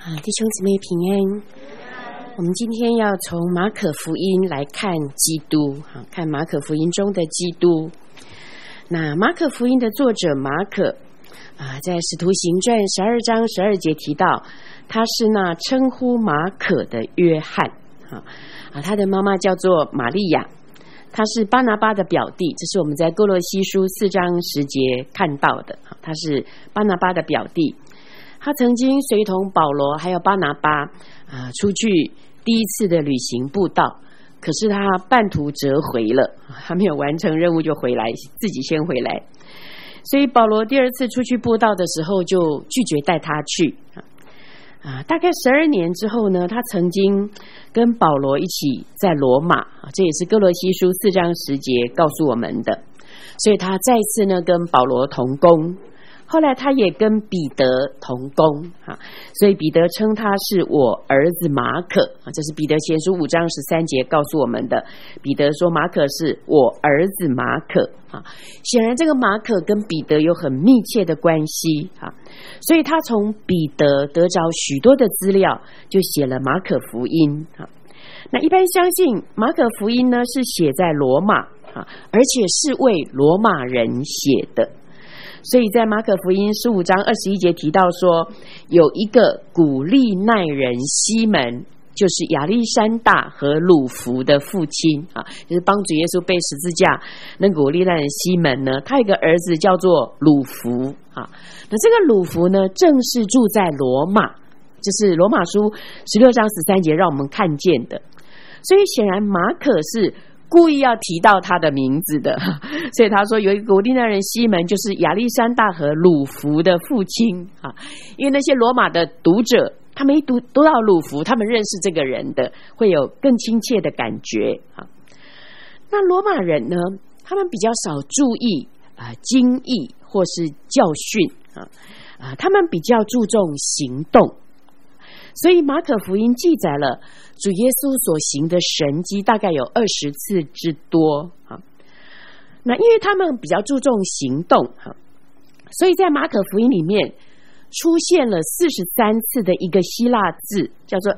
弟兄姊妹平安。我们今天要从马可福音来看基督，看马可福音中的基督。那马可福音的作者马可在使徒行传12章12节提到，他是那称呼马可的约翰他的妈妈叫做玛利亚，他是巴拿巴的表弟，这是我们在哥罗西书4章10节看到的，他是巴拿巴的表弟。他曾经随同保罗还有巴拿巴出去第一次的旅行布道，可是他半途折回了，他没有完成任务就回来，自己先回来，所以保罗第二次出去布道的时候就拒绝带他去大概12年之后呢，他曾经跟保罗一起在罗马，这也是哥罗西书4章10节告诉我们的，所以他再次呢跟保罗同工。后来他也跟彼得同工所以彼得称他是我儿子马可这是彼得前书5章13节告诉我们的。彼得说马可是我儿子马可显然这个马可跟彼得有很密切的关系所以他从彼得得着许多的资料，就写了马可福音那一般相信马可福音呢是写在罗马而且是为罗马人写的，所以在马可福音15章21节提到说，有一个古利奈人西门，就是亚历山大和鲁孚的父亲就是帮主耶稣背十字架那古利奈人西门呢，他有一个儿子叫做鲁孚那这个鲁孚呢正是住在罗马，就是罗马书16章13节让我们看见的，所以显然马可是故意要提到他的名字的，所以他说有一个古利奈人西门，就是亚历山大和鲁孚的父亲因为那些罗马的读者，他们一读到鲁孚，他们认识这个人的，会有更亲切的感觉那罗马人呢，他们比较少注意经义或是教训他们比较注重行动，所以马可福音记载了主耶稣所行的神迹大概有20次之多那因为他们比较注重行动所以在马可福音里面出现了43次的一个希腊字，叫做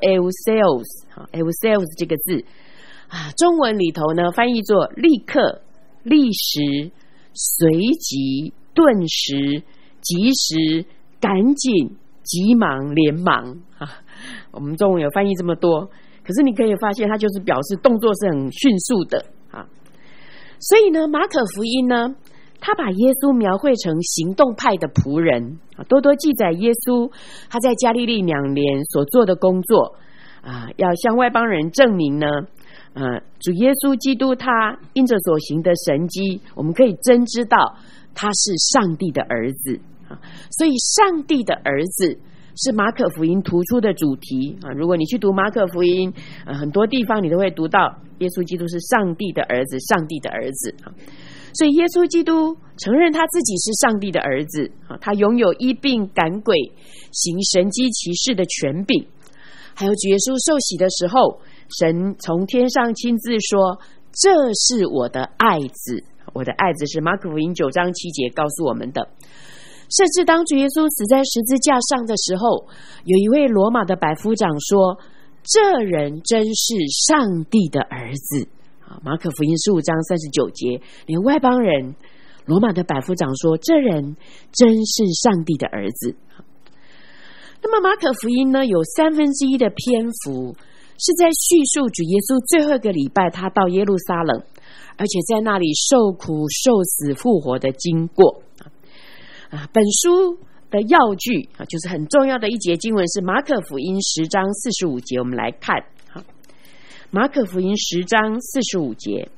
euseos 这个字中文里头呢翻译作立刻、立时、随即、顿时、及时、赶紧、急忙、连忙我们中文有翻译这么多，可是你可以发现它就是表示动作是很迅速的所以呢马可福音呢，他把耶稣描绘成行动派的仆人多多记载耶稣他在加利利2年所做的工作要向外邦人证明呢主耶稣基督他因着所行的神迹，我们可以真知道他是上帝的儿子所以上帝的儿子是马可福音突出的主题如果你去读马可福音很多地方你都会读到耶稣基督是上帝的儿子，上帝的儿子所以耶稣基督承认他自己是上帝的儿子他拥有医病赶鬼行神迹奇事的权柄，还有主耶稣受洗的时候，神从天上亲自说这是我的爱子，我的爱子是马可福音9章7节告诉我们的。甚至当主耶稣死在十字架上的时候，有一位罗马的百夫长说这人真是上帝的儿子马可福音15章39节，连外邦人罗马的百夫长说这人真是上帝的儿子那么马可福音呢，有1/3的篇幅是在叙述主耶稣最后一个礼拜他到耶路撒冷，而且在那里受苦受死复活的经过本书的要句就是很重要的一节经文是马可福音10章45节，我们来看马可福音10章45节。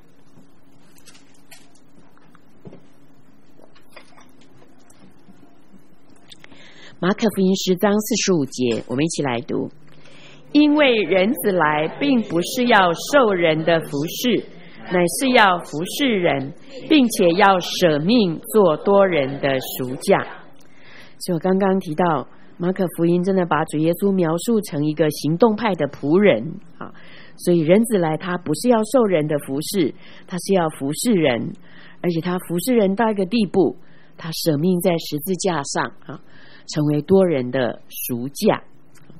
马可福音10章45节，我们一起来读。因为人子来并不是要受人的服侍，乃是要服侍人，并且要舍命做多人的赎价。所以我刚刚提到马可福音真的把主耶稣描述成一个行动派的仆人所以人子来他不是要受人的服侍，他是要服侍人，而且他服侍人到一个地步，他舍命在十字架上成为多人的赎价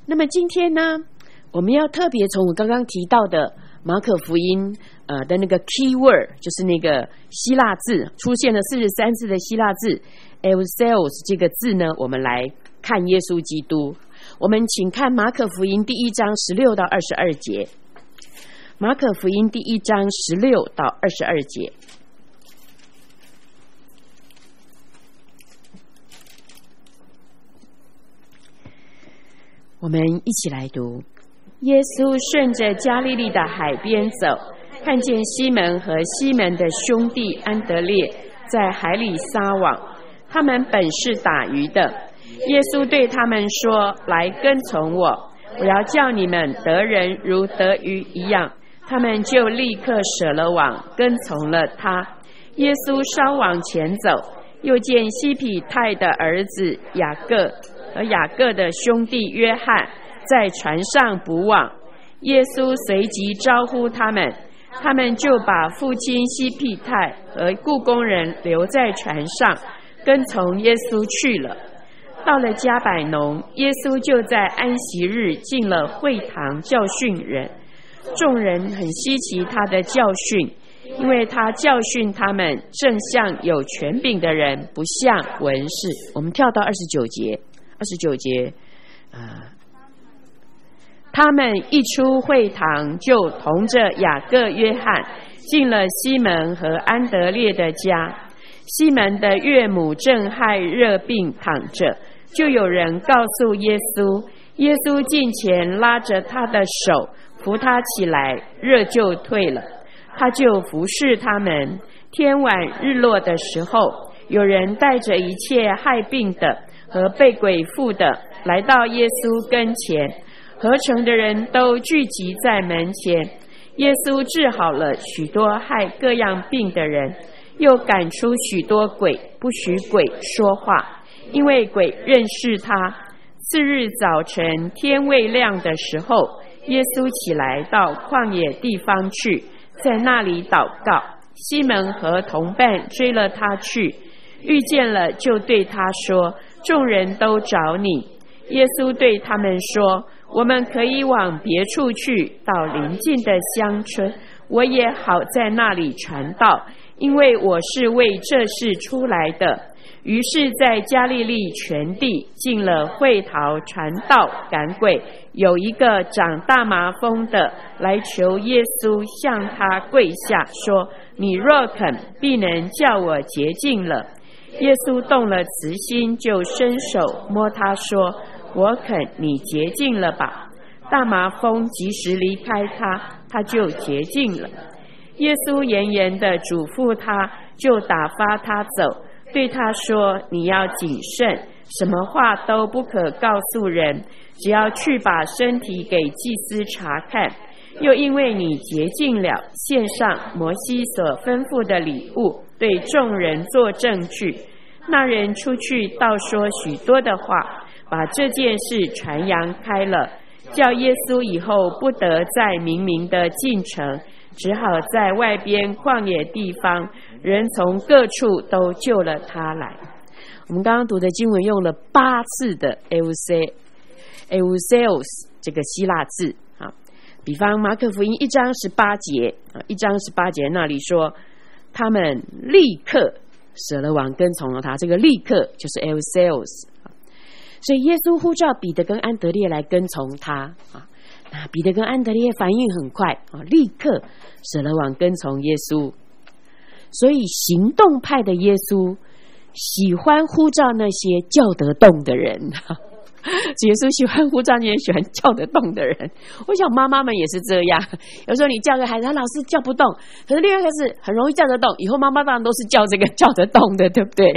那么今天呢，我们要特别从我刚刚提到的马可福音的那个 key word， 就是那个希腊字出现了43次的希腊字 Euseos 这个字呢，我们来看耶稣基督。我们请看马可福音第1章16到22节。马可福音第1章16到22节。我们一起来读。耶稣顺着加利利的海边走，看见西门和西门的兄弟安德烈在海里撒网，他们本是打鱼的。耶稣对他们说：来跟从我，我要叫你们得人如得鱼一样。他们就立刻舍了网，跟从了他。耶稣稍往前走，又见西庇太的儿子雅各和雅各的兄弟约翰在船上捕网。耶稣随即招呼他们，他们就把父亲西庇太和雇工人留在船上，跟从耶稣去了。到了迦百农，耶稣就在安息日进了会堂教训人。众人很稀奇他的教训，因为他教训他们正像有权柄的人，不像文士。我们跳到29节，他们一出会堂，就同着雅各、约翰进了西门和安德烈的家。西门的岳母正害热病躺着，就有人告诉耶稣，耶稣近前拉着他的手，扶他起来，热就退了。他就服侍他们。天晚日落的时候，有人带着一切害病的和被鬼附的来到耶稣跟前，合城的人都聚集在门前。耶稣治好了许多害各样病的人，又赶出许多鬼，不许鬼说话，因为鬼认识他。次日早晨天未亮的时候，耶稣起来到旷野地方去，在那里祷告。西门和同伴追了他去，遇见了就对他说：众人都找你。耶稣对他们说：我们可以往别处去，到邻近的乡村，我也好在那里传道，因为我是为这事出来的。于是在加利利全地进了会堂传道赶鬼。有一个长大麻风的来求耶稣，向他跪下说：你若肯，必能叫我洁净了。耶稣动了慈心，就伸手摸他说：我肯，你洁净了吧。大麻风及时离开他，他就洁净了。耶稣严严地嘱咐他，就打发他走，对他说：你要谨慎，什么话都不可告诉人，只要去把身体给祭司查看。又因为你洁净了，献上摩西所吩咐的礼物，对众人做证据。那人出去道说许多的话，把这件事传扬开了，叫耶稣以后不得再明明的进城，只好在外边旷野地方，人从各处都救了他来。我们刚刚读的经文用了8次的 Euseos 这个希腊字。比方马可福音1章18节，1章18节那里说，他们立刻舍了网，跟从了他。这个立刻就是 Euseos。所以耶稣呼召彼得跟安德烈来跟从他。那彼得跟安德烈反应很快，立刻舍了网跟从耶稣。所以行动派的耶稣喜欢呼召那些叫得动的人。耶稣喜欢呼召那些喜欢叫得动的人。我想妈妈们也是这样，有时候你叫个孩子，他老是叫不动，可是另外一个是很容易叫得动，以后妈妈当然都是叫这个叫得动的，对不对？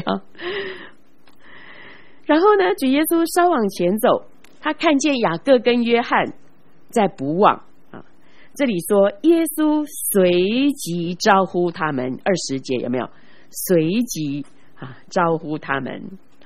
然后呢，主耶稣稍往前走，他看见雅各跟约翰在捕网。这里说耶稣随即招呼他们，20节有没有？随即招呼他们。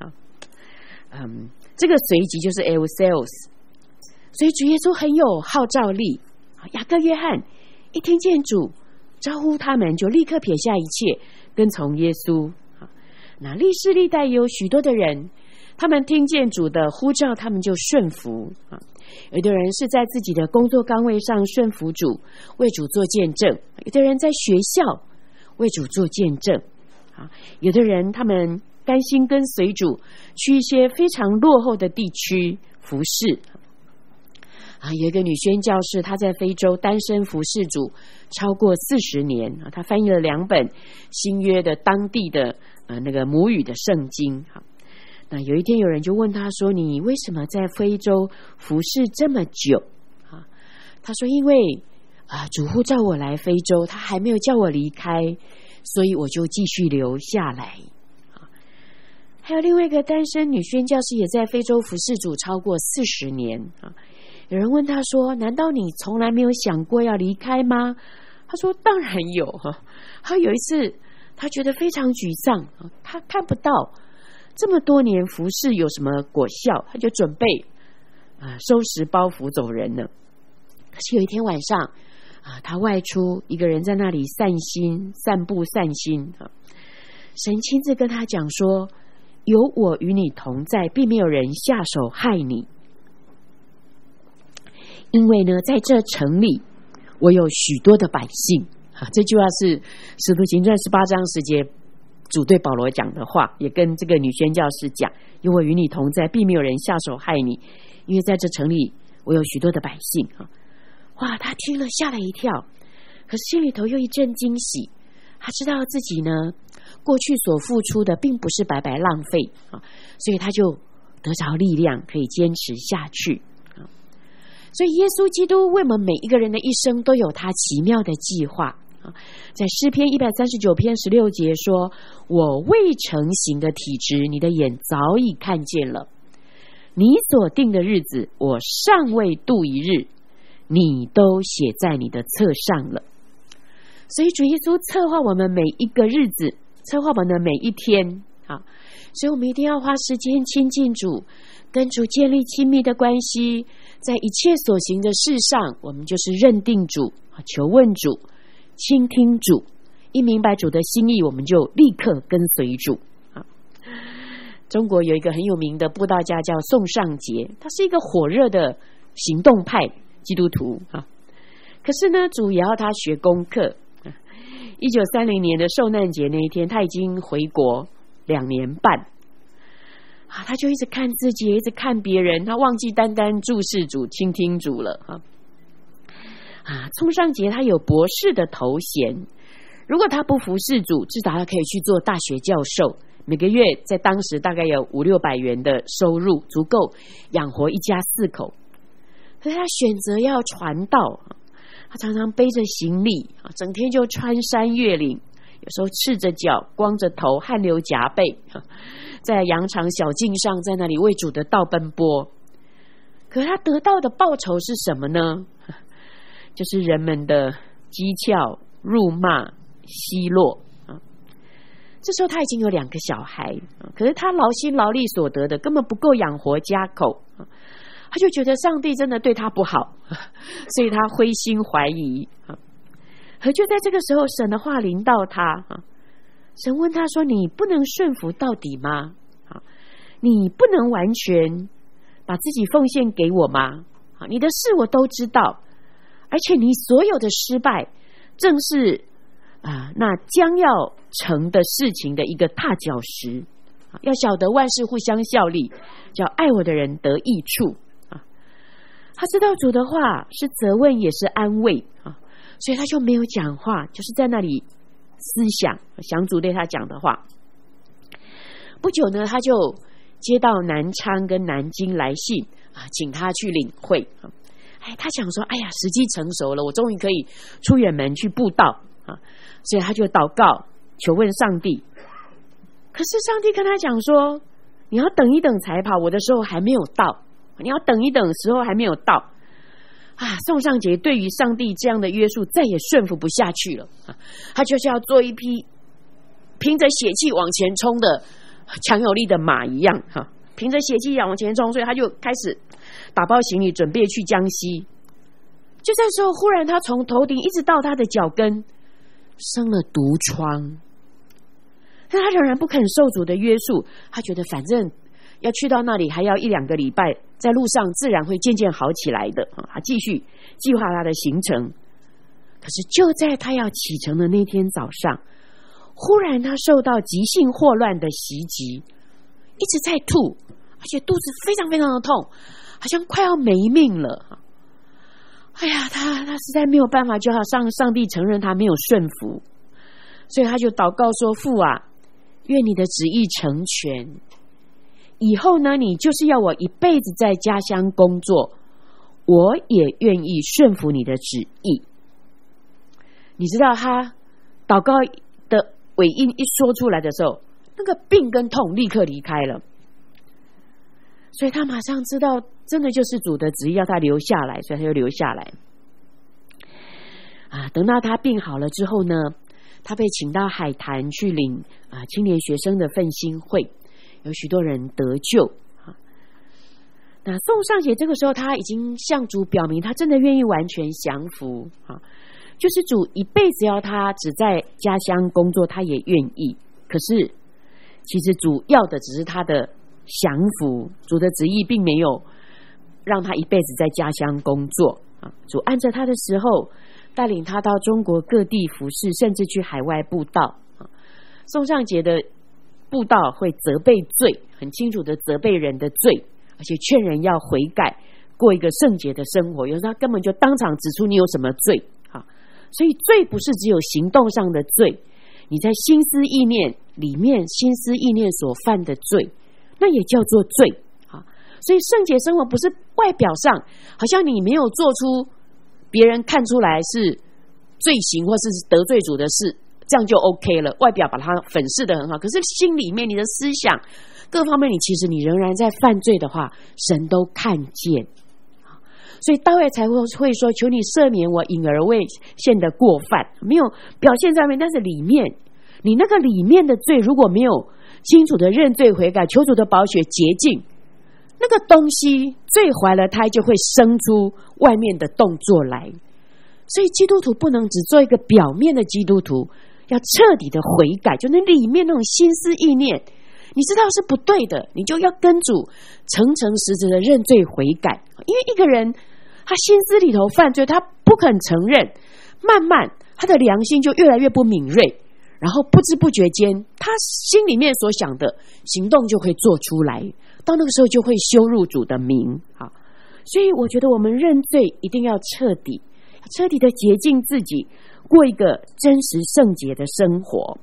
这个随即就是 Euseos。 所以主耶稣很有号召力。雅各、约翰一听见主招呼他们，就立刻撇下一切跟从耶稣。那历世历代有许多的人，他们听见主的呼召，他们就顺服。 有的人是在自己的工作岗位上顺服主，为主做见证；有的人在学校为主做见证。有的人他们甘心跟随主去一些非常落后的地区服侍。有一个女宣教士，她在非洲单身服侍主超过40年，她翻译了2本新约的当地的那个母语的圣经。那有一天有人就问她说，你为什么在非洲服侍这么久？她说因为主呼召我来非洲，他还没有叫我离开，所以我就继续留下来。还有另外一个单身女宣教士也在非洲服侍主超过40年。有人问他说，难道你从来没有想过要离开吗？他说当然有。他有一次他觉得非常沮丧，他看不到这么多年服侍有什么果效，他就准备收拾包袱走人了。可是有一天晚上他外出，一个人在那里散步散心。神亲自跟他讲说，有我与你同在，并没有人下手害你。因为呢，在这城里我有许多的百姓。这句话是使徒行传18章10节主对保罗讲的话，也跟这个女宣教士讲，有我与你同在，并没有人下手害你，因为在这城里我有许多的百姓。哇，他听了吓了一跳，可是心里头又一阵惊喜。他知道自己呢过去所付出的并不是白白浪费，所以他就得着力量可以坚持下去。所以耶稣基督为我们每一个人的一生都有他奇妙的计划。在诗篇139篇16节说，我未成形的体质，你的眼早已看见了，你所定的日子，我尚未度一日，你都写在你的册上了。所以主耶稣策划我们每一个日子，策划我们的每一天。所以我们一定要花时间亲近主，跟主建立亲密的关系。在一切所行的事上，我们就是认定主，求问主，倾听主，一明白主的心意，我们就立刻跟随主。中国有一个很有名的布道家叫宋尚节，他是一个火热的行动派基督徒。可是呢，主也要他学功课。1930年的受难节那一天，他已经回国2年半。他就一直看自己，一直看别人，他忘记单单注视主，倾听主了。宋尚节他有博士的头衔，如果他不服侍主，至少他可以去做大学教授，每个月在当时大概有500-600元的收入，足够养活一家4口。可是他选择要传道，他常常背着行李，整天就穿山越岭，有时候赤着脚，光着头，汗流浃背，在羊肠小径上，在那里为主的道奔波。可他得到的报酬是什么呢？就是人们的讥诮、辱骂、奚落。这时候他已经有2个小孩，可是他劳心劳力所得的根本不够养活家口，他就觉得上帝真的对他不好，所以他灰心怀疑。可就在这个时候，神的话临到他，神问他说，你不能顺服到底吗？你不能完全把自己奉献给我吗？你的事我都知道，而且你所有的失败正是那将要成的事情的一个踏脚石。要晓得万事互相效力，叫爱我的人得益处。他知道主的话是责问也是安慰，所以他就没有讲话，就是在那里思想主对他讲的话。不久呢，他就接到南昌跟南京来信，请他去领会。他想说，时机成熟了，我终于可以出远门去布道，所以他就祷告求问上帝。可是上帝跟他讲说，你要等一等才跑，我的时候还没有到，你要等一等，时候还没有到。宋尚节对于上帝这样的约束再也顺服不下去了，他就是要做一匹凭着血气往前冲的强有力的马一样，凭着血气往前冲，所以他就开始打包行李准备去江西。就在时候，忽然他从头顶一直到他的脚跟生了毒疮，但他仍然不肯受主的约束，他觉得反正要去到那里还要1-2个礼拜，在路上自然会渐渐好起来的。他继续计划他的行程。可是就在他要启程的那天早上，忽然他受到急性霍乱的袭击，一直在吐，而且肚子非常非常的痛，好像快要没命了。哎呀，他实在没有办法，就要向上帝承认他没有顺服，所以他就祷告说：父啊，愿你的旨意成全，以后呢，你就是要我一辈子在家乡工作，我也愿意顺服你的旨意。你知道他祷告的尾音一说出来的时候，那个病跟痛立刻离开了，所以他马上知道真的就是主的旨意要他留下来，所以他就留下来。等到他病好了之后呢，他被请到海坛去领青年学生的奋兴会，有许多人得救。那宋尚杰这个时候他已经向主表明他真的愿意完全降服，就是主一辈子要他只在家乡工作他也愿意，可是其实主要的只是他的降服，主的旨意并没有让他一辈子在家乡工作。主按着他的时候带领他到中国各地服侍，甚至去海外布道。宋尚杰的布道会责备罪，很清楚的责备人的罪，而且劝人要悔改，过一个圣洁的生活。有时候他根本就当场指出你有什么罪。所以罪不是只有行动上的罪，你在心思意念里面，心思意念所犯的罪，那也叫做罪。所以圣洁生活不是外表上好像你没有做出别人看出来是罪行或是得罪主的事，这样就 OK 了，外表把它粉饰得很好，可是心里面你的思想各方面，其实你仍然在犯罪的话，神都看见。所以大卫才会说，求你赦免我隐而未现的过犯，没有表现在外面，但是里面你那个里面的罪如果没有清楚的认罪悔改，求主的宝血洁净，那个东西罪怀了胎，就会生出外面的动作来。所以基督徒不能只做一个表面的基督徒，要彻底的悔改，就那里面那种心思意念你知道是不对的，你就要跟主诚诚实实的认罪悔改。因为一个人他心思里头犯罪，他不肯承认，慢慢他的良心就越来越不敏锐，然后不知不觉间他心里面所想的行动就会做出来，到那个时候就会羞辱主的名。所以我觉得我们认罪一定要彻底的洁净自己，过一个真实圣洁的生活。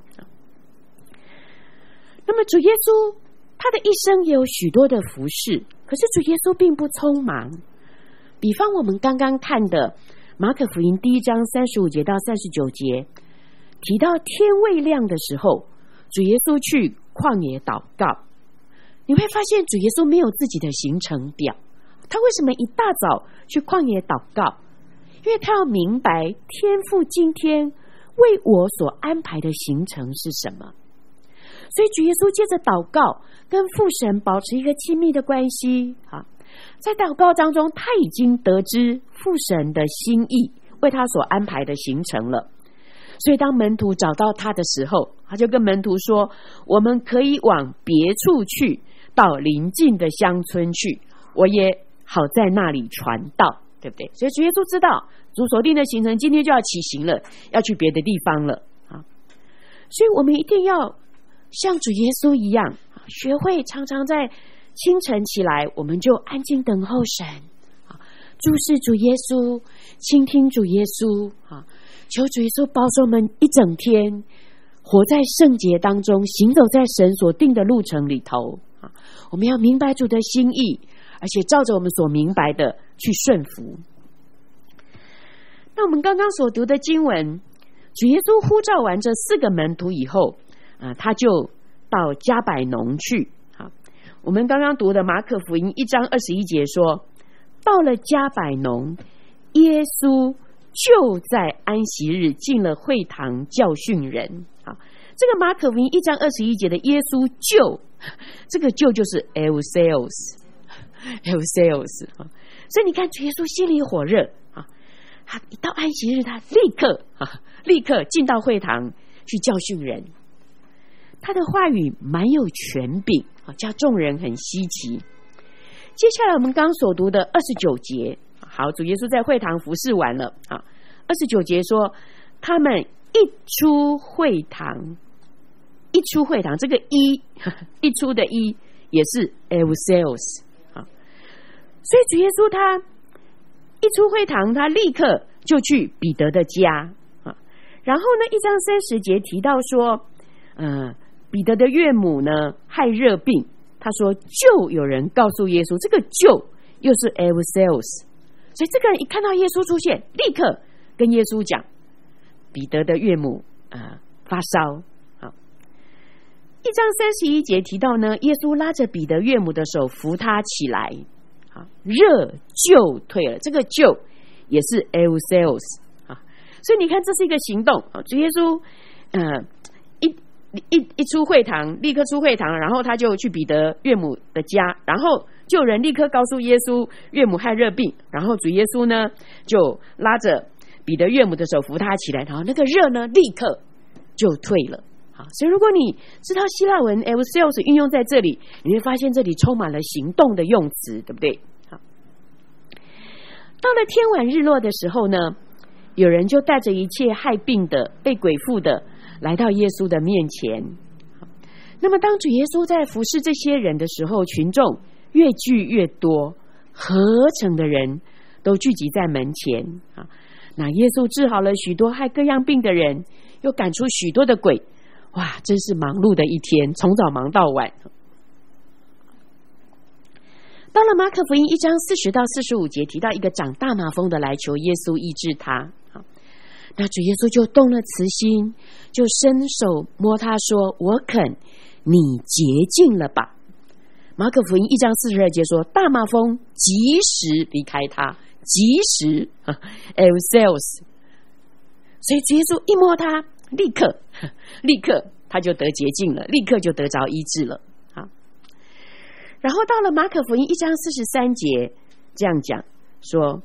那么主耶稣他的一生也有许多的服事，可是主耶稣并不匆忙。比方我们刚刚看的马可福音1章35节到39节，提到天未亮的时候，主耶稣去旷野祷告。你会发现主耶稣没有自己的行程表，他为什么一大早去旷野祷告？因为他要明白天父今天为我所安排的行程是什么。所以主耶稣接着祷告，跟父神保持一个亲密的关系。在祷告当中，他已经得知父神的心意，为他所安排的行程了。所以当门徒找到他的时候，他就跟门徒说，我们可以往别处去，到邻近的乡村去，我也好在那里传道，对不对？所以主耶稣知道主所定的行程今天就要起行了，要去别的地方了。所以我们一定要像主耶稣一样，学会常常在清晨起来，我们就安静等候神，注视主耶稣，倾听主耶稣，求主耶稣保守我们一整天活在圣洁当中，行走在神所定的路程里头。我们要明白主的心意，而且照着我们所明白的去顺服。那我们刚刚所读的经文，主耶稣呼召完这4个门徒以后，他就到迦百农去。我们刚刚读的马可福音1章21节说，到了迦百农，耶稣就在安息日进了会堂教训人。这个马可福音1章21节的耶稣就，这个就就是 Euseos。 所以你看主耶稣心里火热，他一到安息日，他立刻进到会堂去教训人。他的话语蛮有权柄， 叫众人很稀奇。接下来我们刚所读的29节，好，主耶稣在会堂服侍完了29节说，他们一出会堂，这个一出的也是 Euseos， 所以主耶稣他一出会堂，他立刻就去彼得的家然后呢1章30节提到说彼得的岳母呢害热病，他说就有人告诉耶稣，这个就又是 Euseos， 所以这个人一看到耶稣出现，立刻跟耶稣讲彼得的岳母发烧。1章31节提到呢，耶稣拉着彼得岳母的手扶他起来，热就退了，这个就也是 Euseos， 所以你看这是一个行动。主耶稣一出会堂，立刻出会堂，然后他就去彼得岳母的家，然后就有人立刻告诉耶稣岳母害热病，然后主耶稣呢就拉着彼得岳母的手扶他起来，然后那个热呢立刻就退了。所以如果你知道希腊文 Euseos 运用在这里，你会发现这里充满了行动的用词，对不对？到了天晚日落的时候呢，有人就带着一切害病的被鬼附的来到耶稣的面前。那么当主耶稣在服侍这些人的时候，群众越聚越多，合成的人都聚集在门前。那耶稣治好了许多害各样病的人，又赶出许多的鬼。哇，真是忙碌的一天，从早忙到晚。到了马可福音1章40到45节，提到一个长大麻风的来求耶稣医治他。那主耶稣就动了慈心，就伸手摸他说，我肯，你洁净了吧。马可福音1章42节说，大麻风即时离开他，即时Euseos， 所以主耶稣一摸他，立刻他就得洁净了，立刻就得着医治了。然后到了马可福音1章43节，这样讲说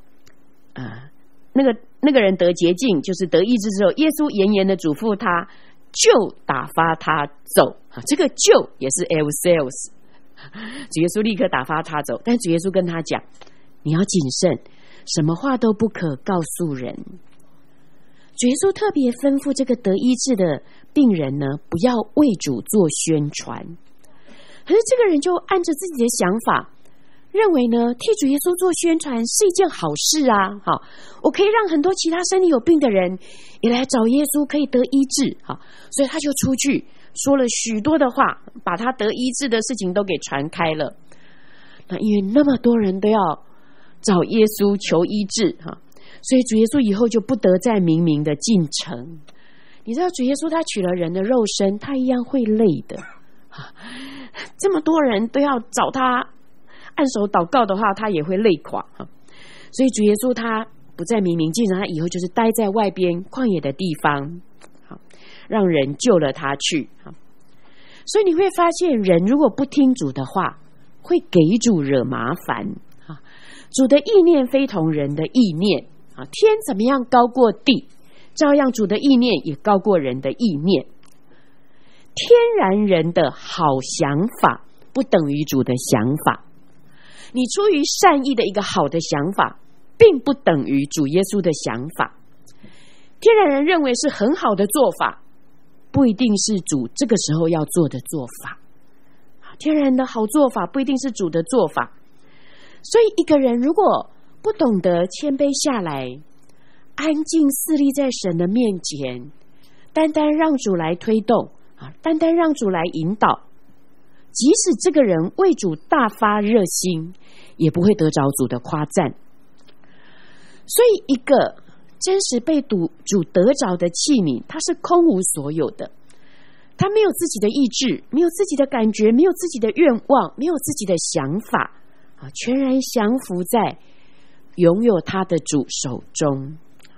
那个人得洁净，就是得医治之后，耶稣严严的嘱咐他，就打发他走。这个就也是 Euseos， 主耶稣立刻打发他走，但主耶稣跟他讲，你要谨慎，什么话都不可告诉人。主耶稣特别吩咐这个得医治的病人呢，不要为主做宣传。可是这个人就按着自己的想法，认为呢，替主耶稣做宣传是一件好事啊。好，我可以让很多其他身体有病的人也来找耶稣，可以得医治。好，所以他就出去说了许多的话，把他得医治的事情都给传开了。那因为那么多人都要找耶稣求医治所以主耶稣以后就不得再明明的进城。你知道主耶稣他取了人的肉身，他一样会累的这么多人都要找他按手祷告的话，他也会累垮所以主耶稣他不再明明进城，他以后就是待在外边旷野的地方，让人救了他去。所以你会发现，人如果不听主的话，会给主惹麻烦。主的意念非同人的意念，天怎么样高过地，照样主的意念也高过人的意念。天然人的好想法不等于主的想法，你出于善意的一个好的想法，并不等于主耶稣的想法。天然人认为是很好的做法，不一定是主这个时候要做的做法。天然人的好做法不一定是主的做法。所以一个人如果不懂得谦卑下来，安静侍立在神的面前，单单让主来推动，单单让主来引导，即使这个人为主大发热心，也不会得着主的夸赞。所以一个真实被主得着的器皿，它是空无所有的，他没有自己的意志，没有自己的感觉，没有自己的愿望，没有自己的想法，全然降服在拥有他的主手中。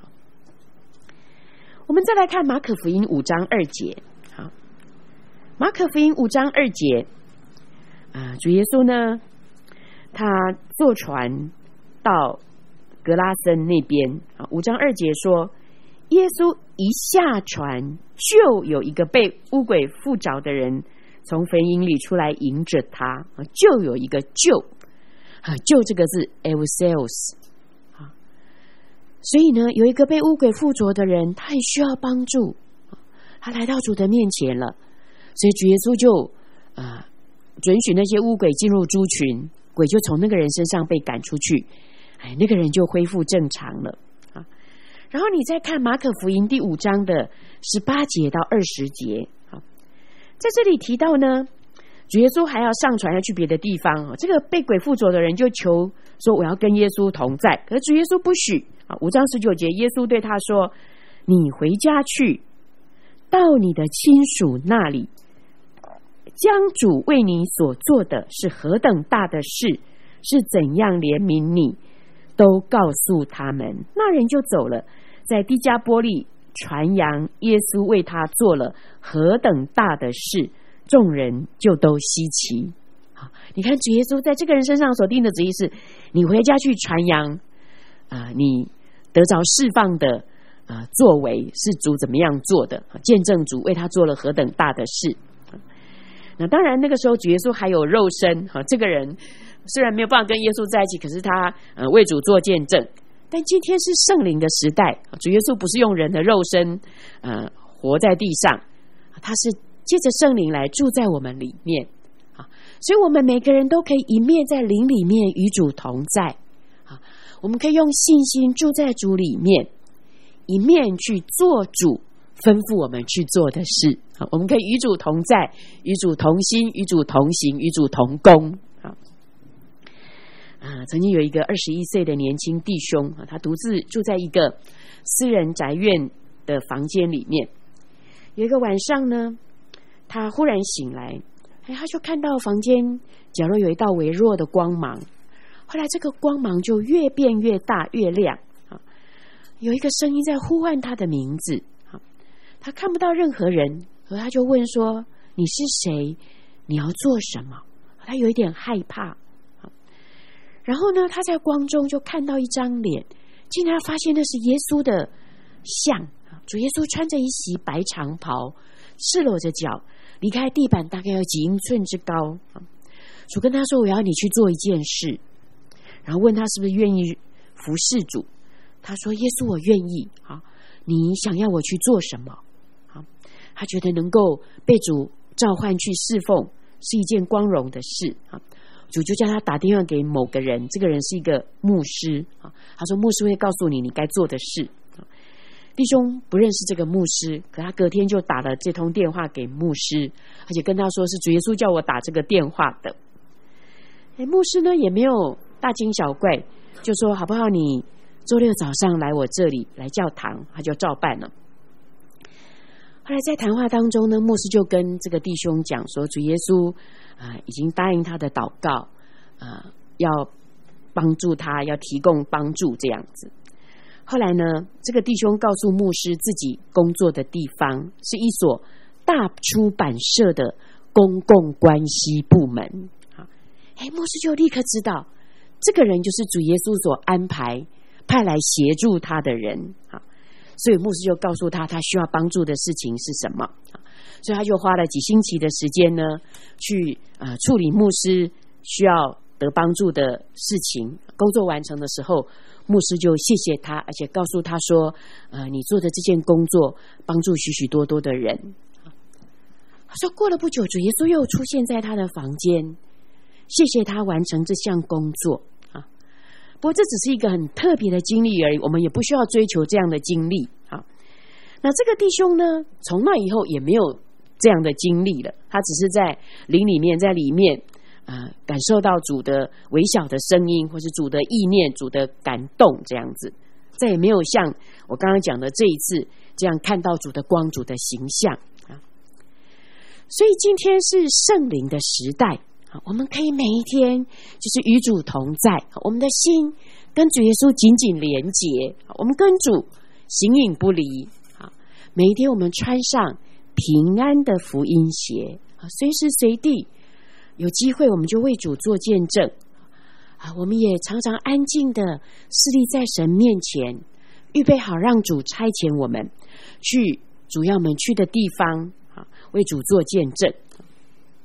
我们再来看马可福音5章2节。马可福音5章2节，主耶稣呢，他坐船到格拉森那边。5章2节说，耶稣一下船，就有一个被污鬼附着的人从坟茔里出来迎着他，就有一个救，救这个字 Eusebos， 所以呢，有一个被污鬼附着的人，他很需要帮助，他来到主的面前了，所以主耶稣就准许那些污鬼进入猪群，鬼就从那个人身上被赶出去，那个人就恢复正常了。然后你再看马可福音第5章的18节到20节，在这里提到呢，主耶稣还要上船要去别的地方，这个被鬼附着的人就求说我要跟耶稣同在，可是主耶稣不许。5章19节，耶稣对他说，你回家去，到你的亲属那里，将主为你所做的是何等大的事，是怎样怜悯你，都告诉他们。那人就走了，在低加波利传扬耶稣为他做了何等大的事，众人就都稀奇。你看主耶稣在这个人身上所定的旨意是，你回家去传扬你得着释放的作为是主怎么样做的，见证主为他做了何等大的事。那当然那个时候主耶稣还有肉身，这个人虽然没有办法跟耶稣在一起，可是他为主做见证。但今天是圣灵的时代，主耶稣不是用人的肉身活在地上，他是借着圣灵来住在我们里面，所以我们每个人都可以一面在灵里面与主同在，我们可以用信心住在主里面，一面去做主吩咐我们去做的事。我们可以与主同在，与主同心，与主同行，与主同工。曾经有一个21岁的年轻弟兄，他独自住在一个私人宅院的房间里面。有一个晚上呢，他忽然醒来，他就看到房间角落有一道微弱的光芒，后来这个光芒就越变越大越亮，有一个声音在呼唤他的名字，他看不到任何人，而他就问说，你是谁？你要做什么？他有一点害怕，然后呢，他在光中就看到一张脸，竟然发现那是耶稣的像。主耶稣穿着一袭白长袍，赤裸着脚，离开地板大概有几英寸之高。主跟他说，我要你去做一件事，然后问他是不是愿意服侍主。他说，耶稣我愿意，你想要我去做什么？他觉得能够被主召唤去侍奉是一件光荣的事。主就叫他打电话给某个人，这个人是一个牧师，他说牧师会告诉你你该做的事。弟兄不认识这个牧师，可他隔天就打了这通电话给牧师，而且跟他说是主耶稣叫我打这个电话的。牧师呢也没有大惊小怪，就说好不好，你周六早上来我这里来教堂，他就照办了。后来在谈话当中呢，牧师就跟这个弟兄讲说，主耶稣已经答应他的祷告，要帮助他，要提供帮助这样子。后来呢，这个弟兄告诉牧师自己工作的地方是一所大出版社的公共关系部门。牧师就立刻知道这个人就是主耶稣所安排派来协助他的人，所以牧师就告诉他他需要帮助的事情是什么，所以他就花了几星期的时间呢，去处理牧师需要得帮助的事情。工作完成的时候，牧师就谢谢他，而且告诉他说你做的这件工作帮助许许多多的人。他说过了不久，主耶稣又出现在他的房间，谢谢他完成这项工作。不过这只是一个很特别的经历而已，我们也不需要追求这样的经历。那这个弟兄呢，从那以后也没有这样的经历了，他只是在灵里面，在里面感受到主的微小的声音，或是主的意念，主的感动这样子，再也没有像我刚刚讲的这一次这样看到主的光，主的形象。所以今天是圣灵的时代，我们可以每一天就是与主同在，我们的心跟主耶稣紧紧连结，我们跟主形影不离。每一天我们穿上平安的福音鞋，随时随地有机会我们就为主做见证。我们也常常安静的侍立在神面前，预备好让主差遣我们去主要我们去的地方，为主做见证。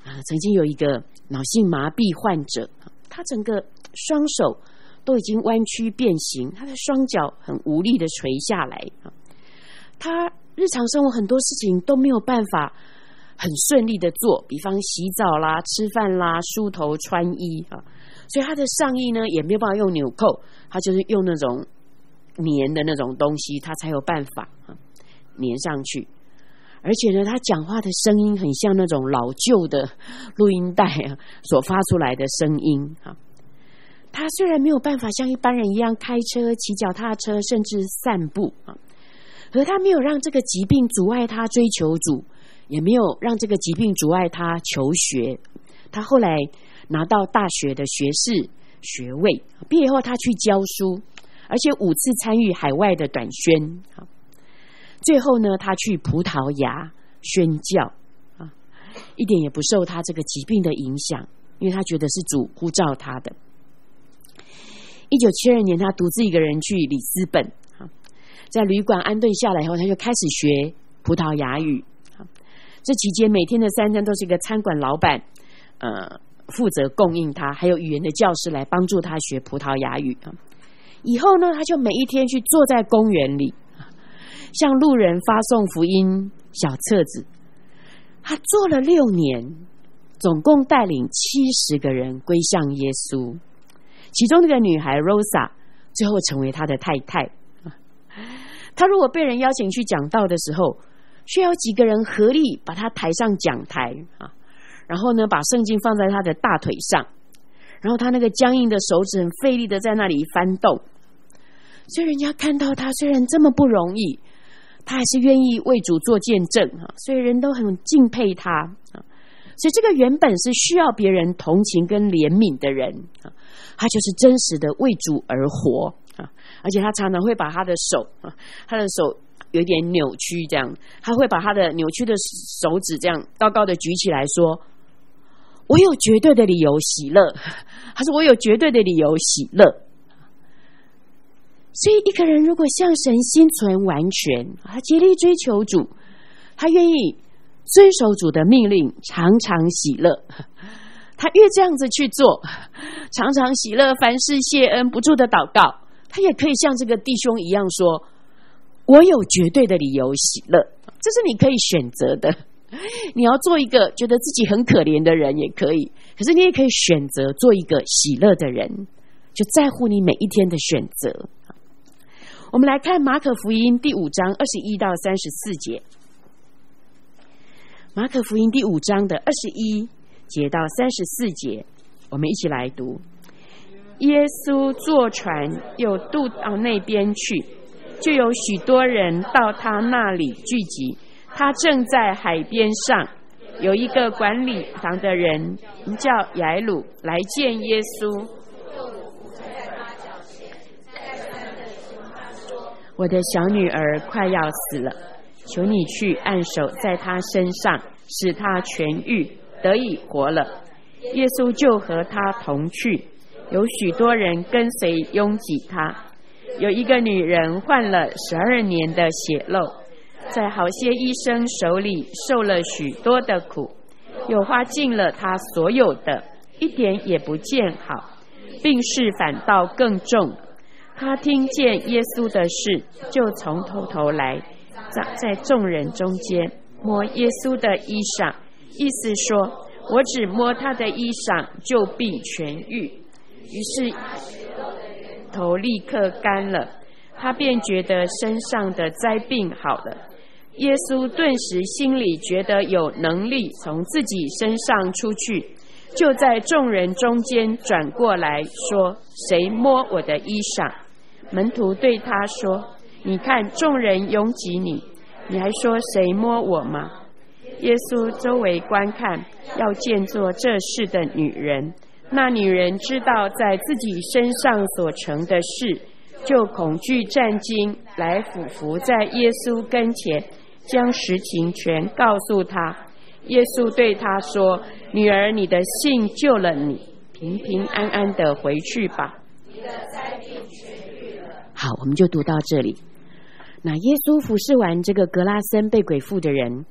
曾经有一个脑性麻痹患者，他整个双手都已经弯曲变形，他的双脚很无力的垂下来，他日常生活很多事情都没有办法很顺利的做，比方洗澡啦、吃饭啦、梳头、穿衣所以他的上衣呢也没有办法用纽扣，他就是用那种粘的那种东西，他才有办法粘上去。而且呢，他讲话的声音很像那种老旧的录音带所发出来的声音他虽然没有办法像一般人一样开车、骑脚踏车，甚至散步可他没有让这个疾病阻碍他追求主，也没有让这个疾病阻碍他求学。他后来拿到大学的学士学位，毕业后他去教书，而且5次参与海外的短宣。最后呢，他去葡萄牙宣教一点也不受他这个疾病的影响，因为他觉得是主呼召他的。1972年，他独自一个人去里斯本，在旅馆安顿下来以后，他就开始学葡萄牙语。这期间每天的3餐都是一个餐馆老板负责供应他，还有语言的教师来帮助他学葡萄牙语。以后呢，他就每一天去坐在公园里，向路人发送福音小册子。他做了6年，总共带领70个人归向耶稣，其中那个女孩 Rosa 最后成为他的太太。他如果被人邀请去讲道的时候，需要几个人合力把他抬上讲台然后呢，把圣经放在他的大腿上，然后他那个僵硬的手指很费力的在那里翻动。所以人家看到他虽然这么不容易，他还是愿意为主做见证所以人都很敬佩他所以这个原本是需要别人同情跟怜悯的人他就是真实的为主而活而且他常常会把他的手有点扭曲，这样他会把他的扭曲的手指这样高高的举起来说，我有绝对的理由喜乐。他说我有绝对的理由喜乐。所以一个人如果向神心存完全，他竭力追求主，他愿意遵守主的命令，常常喜乐。他越这样子去做，常常喜乐，凡事谢恩，不住的祷告，他也可以像这个弟兄一样说，我有绝对的理由喜乐。这是你可以选择的，你要做一个觉得自己很可怜的人也可以，可是你也可以选择做一个喜乐的人，就在乎你每一天的选择。我们来看马可福音第5章21到34节。马可福音第5章的21节到34节，我们一起来读。耶稣坐船又渡到那边去，就有许多人到他那里聚集。他正在海边上，有一个管理堂的人叫雅鲁来见耶稣。我的小女儿快要死了，求你去按手在她身上，使她痊愈，得以活了。耶稣就和她同去，有许多人跟随拥挤她。有一个女人患了12年的血漏，在好些医生手里受了许多的苦，又花尽了她所有的，一点也不见好，病势反倒更重。他听见耶稣的事，就从头来，在众人中间摸耶稣的衣裳，意思说，我只摸他的衣裳，就必痊愈。于是头立刻干了，他便觉得身上的灾病好了。耶稣顿时心里觉得有能力从自己身上出去，就在众人中间转过来说，谁摸我的衣裳？门徒对他说，你看众人拥挤你，你还说谁摸我吗？耶稣周围观看，要见做这事的女人。那女人知道在自己身上所成的事，就恐惧战惊，来俯伏在耶稣跟前，将实情全告诉他。耶稣对他说，女儿，你的信救了你，平平安安的回去吧。你的灾病痊愈了。好，我们就读到这里。那耶稣服侍完这个格拉森被鬼附的人，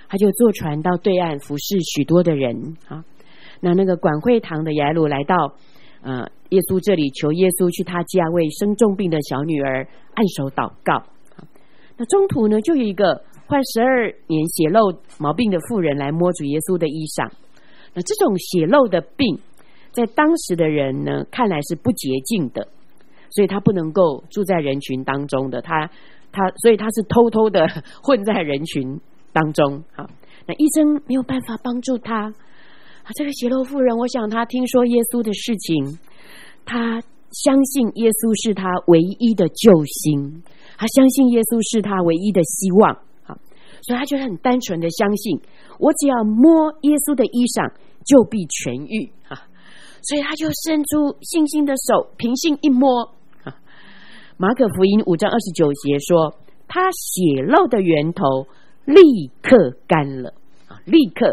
他就坐船到对岸服侍许多的人啊。那个管会堂的雅鲁来到耶稣这里，求耶稣去他家为生重病的小女儿按手祷告。那中途呢，就有一个患12年血漏毛病的妇人来摸主耶稣的衣裳。那这种血漏的病，在当时的人呢看来是不洁净的，所以他不能够住在人群当中的，所以他是偷偷的混在人群当中。好，那医生没有办法帮助他。这个血漏妇人，我想他听说耶稣的事情，他相信耶稣是他唯一的救星，他相信耶稣是他唯一的希望，所以他就很单纯的相信，我只要摸耶稣的衣裳就必痊愈，所以他就伸出信心的手，凭信一摸。马可福音5章29节说，他血漏的源头立刻干了，立刻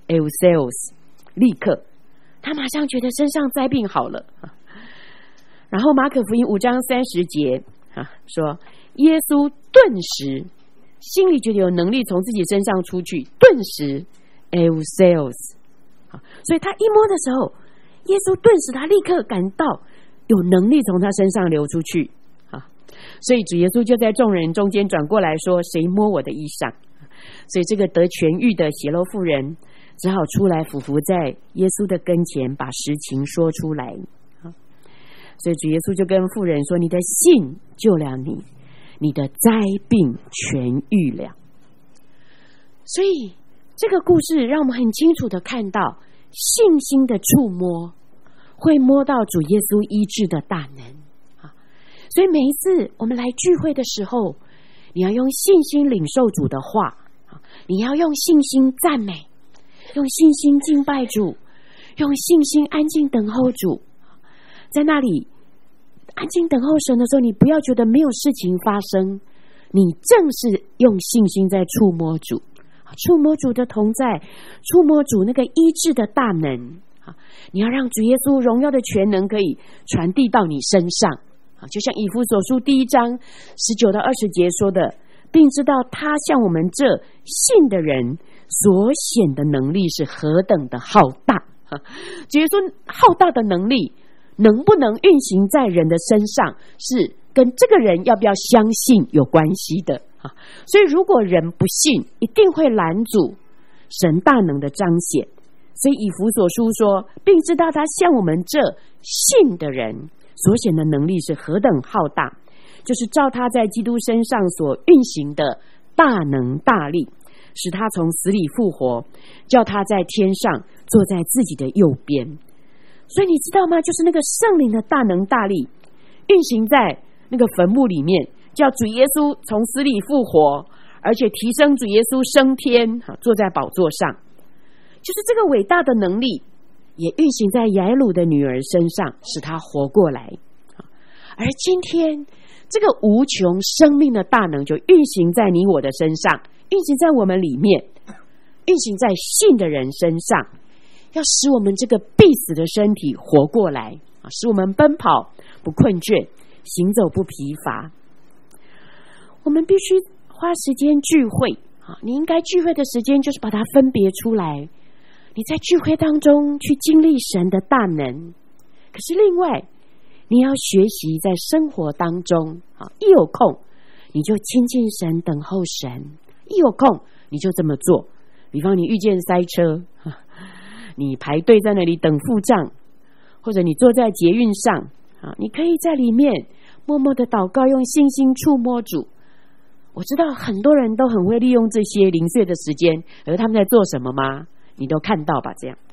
euseos， 立刻他马上觉得身上灾病好了。然后马可福音5章30节说，耶稣顿时心里觉得有能力从自己身上出去，顿时 euseos， 所以他一摸的时候，耶稣顿时他立刻感到有能力从他身上流出去。所以主耶稣就在众人中间转过来说，谁摸我的衣裳？所以这个得痊愈的血漏妇人只好出来俯伏在耶稣的跟前，把实情说出来。所以主耶稣就跟妇人说，你的信救了你，你的灾病痊愈了。所以这个故事让我们很清楚的看到，信心的触摸会摸到主耶稣医治的大能。所以每一次我们来聚会的时候，你要用信心领受主的话，你要用信心赞美，用信心敬拜主，用信心安静等候主。在那里安静等候神的时候，你不要觉得没有事情发生，你正是用信心在触摸主，触摸主的同在，触摸主那个医治的大能。你要让主耶稣荣耀的全能可以传递到你身上，就像以弗所书1章19到20节说的，并知道他向我们这信的人所显的能力是何等的浩大。主耶稣浩大的能力能不能运行在人的身上，是跟这个人要不要相信有关系的。所以如果人不信，一定会拦阻神大能的彰显。所以以弗所书说，并知道他向我们这信的人所显的能力是何等浩大，就是照他在基督身上所运行的大能大力，使他从死里复活，叫他在天上坐在自己的右边。所以你知道吗？就是那个圣灵的大能大力运行在那个坟墓里面，叫主耶稣从死里复活，而且提升主耶稣升天，坐在宝座上。就是这个伟大的能力也运行在雅鲁的女儿身上，使她活过来。而今天这个无穷生命的大能就运行在你我的身上，运行在我们里面，运行在信的人身上，要使我们这个必死的身体活过来，使我们奔跑不困倦，行走不疲乏。我们必须花时间聚会，你应该聚会的时间就是把它分别出来，你在聚会当中去经历神的大能。可是另外你要学习在生活当中，一有空你就亲近神，等候神，一有空你就这么做。比方你遇见塞车，你排队在那里等付账，或者你坐在捷运上，你可以在里面默默的祷告，用信心触摸主。我知道很多人都很会利用这些零碎的时间，而他们在做什么吗？你都看到吧，这样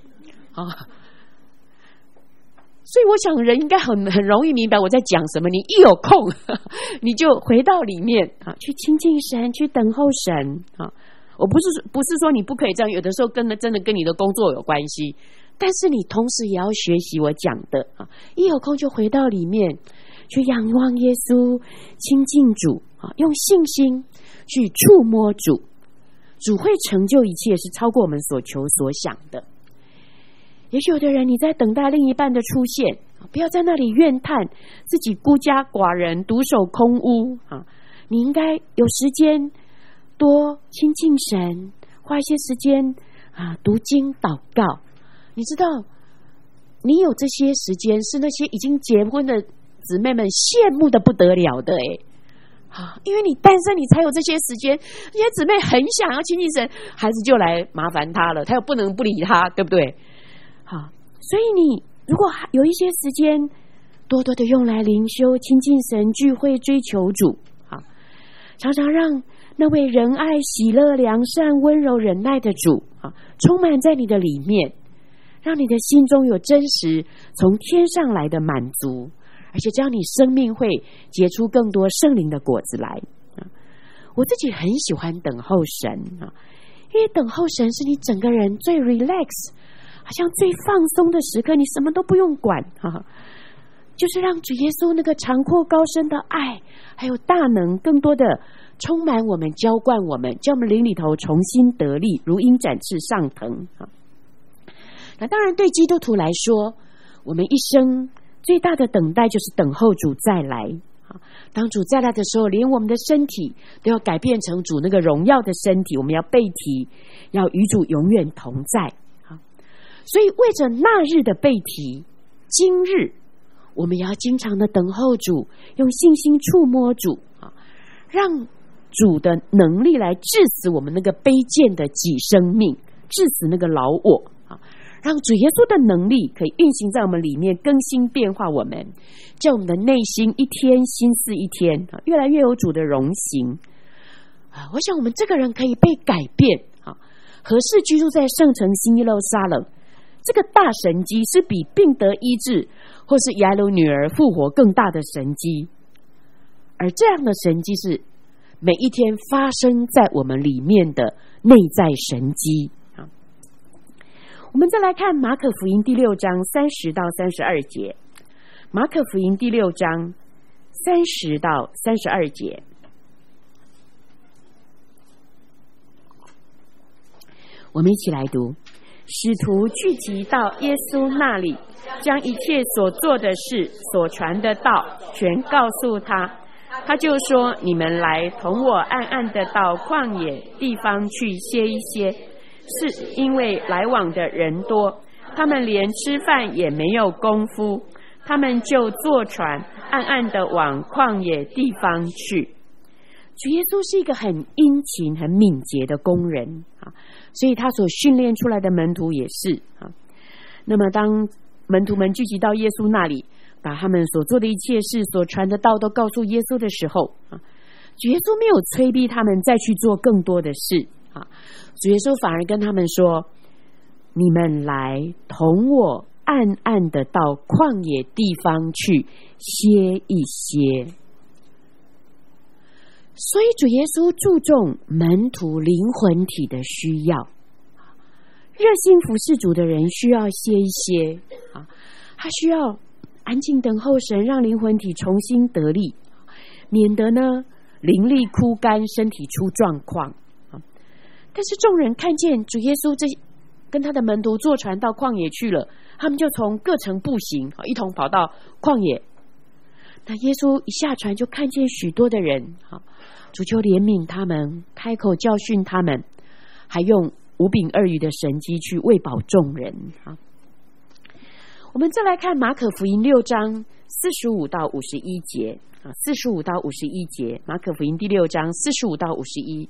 所以我想人应该很容易明白我在讲什么。你一有空你就回到里面去亲近神，去等候神。我不是说你不可以这样，有的时候真的跟你的工作有关系，但是你同时也要学习我讲的，一有空就回到里面去仰望耶稣，亲近主，用信心去触摸主。主会成就一切，是超过我们所求所想的。也许有的人你在等待另一半的出现，不要在那里怨叹自己孤家寡人，独守空屋，你应该有时间多亲近神， 花一些时间读经祷告。你知道，你有这些时间是那些已经结婚的姊妹们羡慕的不得了的因为你单身，你才有这些时间。那些姊妹很想要亲近神，孩子就来麻烦他了，他又不能不理他，对不对？所以你如果有一些时间，多多的用来灵修、亲近神、聚会、追求主，常常让那位仁爱、喜乐、良善、温柔、忍耐的主充满在你的里面，让你的心中有真实从天上来的满足，而且这样你生命会结出更多圣灵的果子来。我自己很喜欢等候神因为等候神是你整个人最 relax， 好像最放松的时刻，你什么都不用管就是让主耶稣那个长阔高深的爱还有大能更多的充满我们，浇灌我们，叫我们灵里头重新得力，如鹰展翅上腾那当然对基督徒来说，我们一生最大的等待就是等候主再来。当主再来的时候，连我们的身体都要改变成主那个荣耀的身体，我们要被提，要与主永远同在。所以为着那日的被提，今日我们也要经常的等候主，用信心触摸主让主的能力来治死我们那个卑贱的己生命，治死那个老我让主耶稣的能力可以运行在我们里面，更新变化我们，叫我们的内心一天心思一天越来越有主的荣行我想我们这个人可以被改变合适居住在圣城新耶路撒冷，这个大神迹是比病得医治或是雅鲁女儿复活更大的神迹，而这样的神迹是每一天发生在我们里面的内在神迹我们再来看马可福音第6章30到32节。马可福音第6章30到32节，我们一起来读。使徒聚集到耶稣那里，将一切所做的事、所传的道全告诉他。他就说：你们来同我暗暗的到旷野地方去歇一歇，是因为来往的人多，他们连吃饭也没有功夫，他们就坐船暗暗的往旷野地方去。主耶稣是一个很殷勤很敏捷的工人所以他所训练出来的门徒也是那么当门徒们聚集到耶稣那里，把他们所做的一切事、所传的道都告诉耶稣的时候主耶稣没有催逼他们再去做更多的事主耶稣反而跟他们说：你们来同我暗暗的到旷野地方去歇一歇。所以主耶稣注重门徒灵魂体的需要，热心服侍主的人需要歇一歇他需要安静等候神，让灵魂体重新得力，免得呢灵力枯干，身体出状况但是众人看见主耶稣跟他的门徒坐船到旷野去了，他们就从各城步行一同跑到旷野。那耶稣一下船就看见许多的人主就怜悯他们，开口教训他们，还用5饼2鱼的神迹去喂饱众人我们再来看马可福音6章45到51节45到51节，马可福音第6章45到51，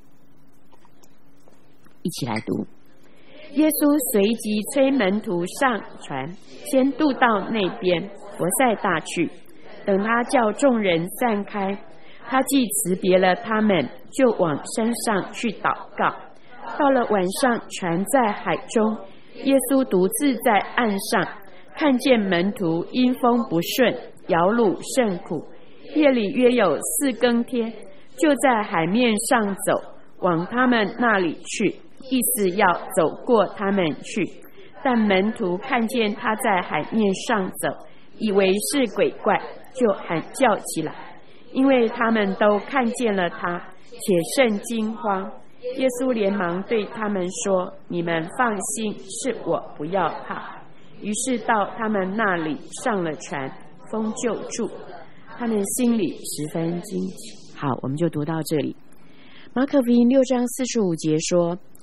一起来读。耶稣随即催门徒上船，先渡到那边伯赛大去。等他叫众人散开，他既辞别了他们，就往山上去祷告。到了晚上，船在海中，耶稣独自在岸上，看见门徒因风不顺，摇橹甚苦。夜里约有4更天，就在海面上走，往他们那里去，意思要走过他们去。但门徒看见他在海面上走，以为是鬼怪，就喊叫起来，因为他们都看见了他，且甚惊慌。耶稣连忙对他们说：你们放心，是我，不要怕。于是到他们那里上了船，风就住，他们心里十分惊奇。好，我们就读到这里。马可福音6章45节说：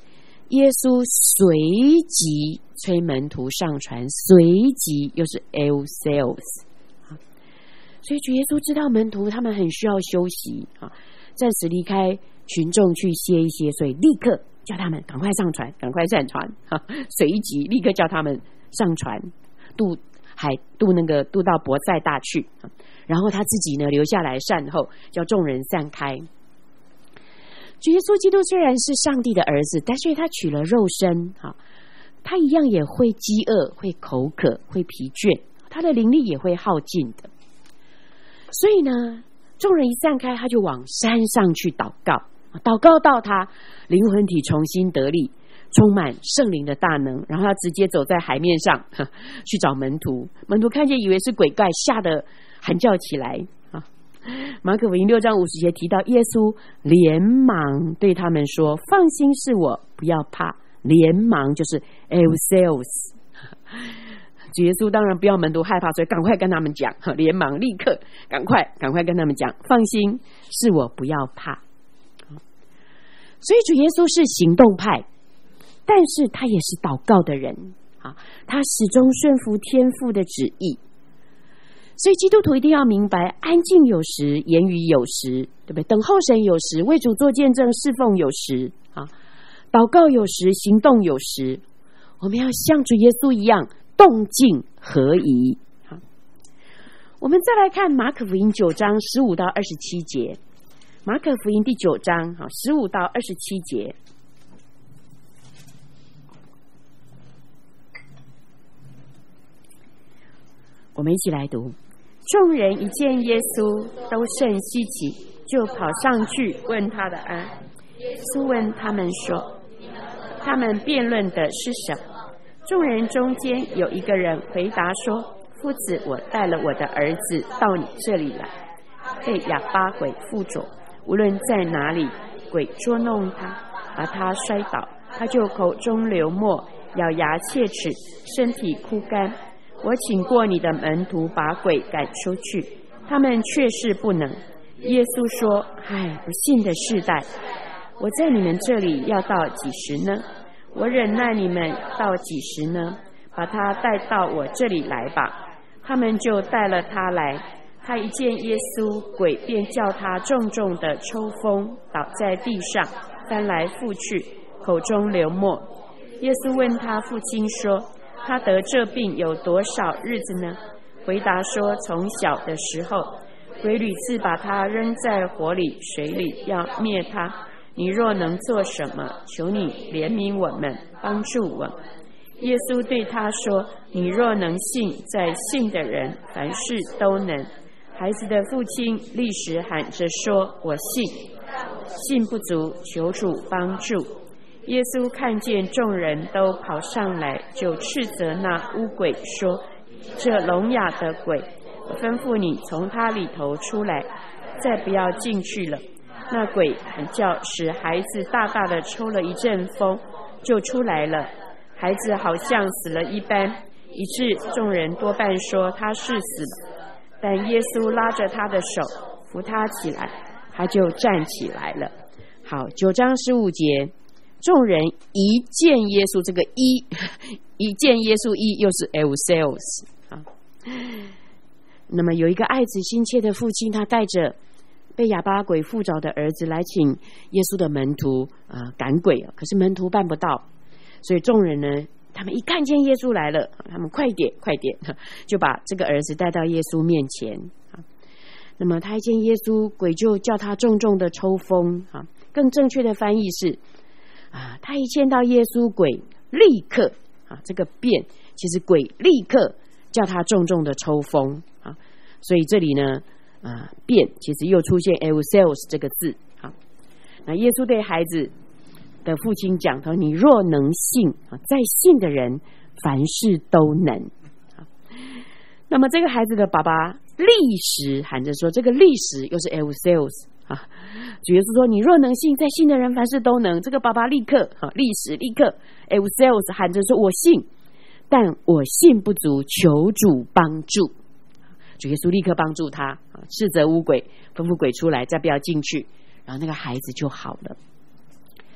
耶稣随即催门徒上船，随即又是 Elseos， 所以主耶稣知道门徒他们很需要休息，暂时离开群众去歇一歇，所以立刻叫他们赶快上船，赶快上船，随即立刻叫他们上船渡到伯赛大去，然后他自己呢留下来善后，叫众人散开。主耶稣基督虽然是上帝的儿子，但是他取了肉身，他一样也会饥饿，会口渴，会疲倦，他的灵力也会耗尽的。所以呢，众人一散开，他就往山上去祷告，祷告到他灵魂体重新得力，充满圣灵的大能，然后他直接走在海面上去找门徒。门徒看见以为是鬼怪，吓得喊叫起来。马可福音6章50节提到，耶稣连忙对他们说：“放心，是我，不要怕。”连忙就是 Elseos。 主耶稣当然不要门徒害怕，所以赶快跟他们讲，连忙立刻赶快跟他们讲，放心，是我，不要怕。所以主耶稣是行动派，但是他也是祷告的人，他始终顺服天父的旨意。所以基督徒一定要明白，安静有时，言语有时，对不对？等候神有时，为主做见证侍奉有时，祷告有时，行动有时。我们要像主耶稣一样动静合一。我们再来看马可福音9章15到27节。马可福音第9章15到27节，我们一起来读。众人一见耶稣，都甚稀奇，就跑上去问他的安。耶稣问他们说：“他们辩论的是什么？”众人中间有一个人回答说：“夫子，我带了我的儿子到你这里来，被哑巴鬼附着，无论在哪里，鬼捉弄他，把他摔倒，他就口中流沫，咬牙切齿，身体枯干。我请过你的门徒把鬼赶出去，他们却是不能。”耶稣说：“不信的世代，我在你们这里要到几时呢？我忍耐你们到几时呢？把他带到我这里来吧。”他们就带了他来。他一见耶稣，鬼便叫他重重的抽风，倒在地上，翻来覆去，口中流沫。耶稣问他父亲说：“他得这病有多少日子呢？”回答说：“从小的时候，鬼屡次把他扔在火里、水里，要灭他。你若能做什么，求你怜悯我们，帮助我。”耶稣对他说：“你若能信，在信的人凡事都能。”孩子的父亲立时喊着说：“我信。”信不足，求主帮助。耶稣看见众人都跑上来，就斥责那污鬼说：“这聋哑的鬼，我吩咐你从他里头出来，再不要进去了。”那鬼喊叫，使孩子大大的抽了一阵风，就出来了。孩子好像死了一般，以致众人多半说他是死了。但耶稣拉着他的手，扶他起来，他就站起来了。好，9章15节，众人一见耶稣，这个一见耶稣又是 Elseos。那么有一个爱子心切的父亲，他带着被哑巴鬼附着的儿子来请耶稣的门徒赶鬼，可是门徒办不到，所以众人呢，他们一看见耶稣来了，他们快点就把这个儿子带到耶稣面前。那么他一见耶稣，鬼就叫他重重的抽风。更正确的翻译是他一见到耶稣，鬼立刻这个变，其实鬼立刻叫他重重的抽风。所以这里呢变其实又出现 Elseos 这个字。那耶稣对孩子的父亲讲，他说：“你若能信，在信的人凡事都能。”那么这个孩子的爸爸立时喊着说，这个立时又是 Elseos。主耶稣说：“你若能信，在信的人凡事都能。”这个爸爸立刻立时立刻 Elseos 喊着说：“我信，但我信不足，求主帮助。”主耶稣立刻帮助他，斥责污鬼，吩咐鬼出来，再不要进去，然后那个孩子就好了。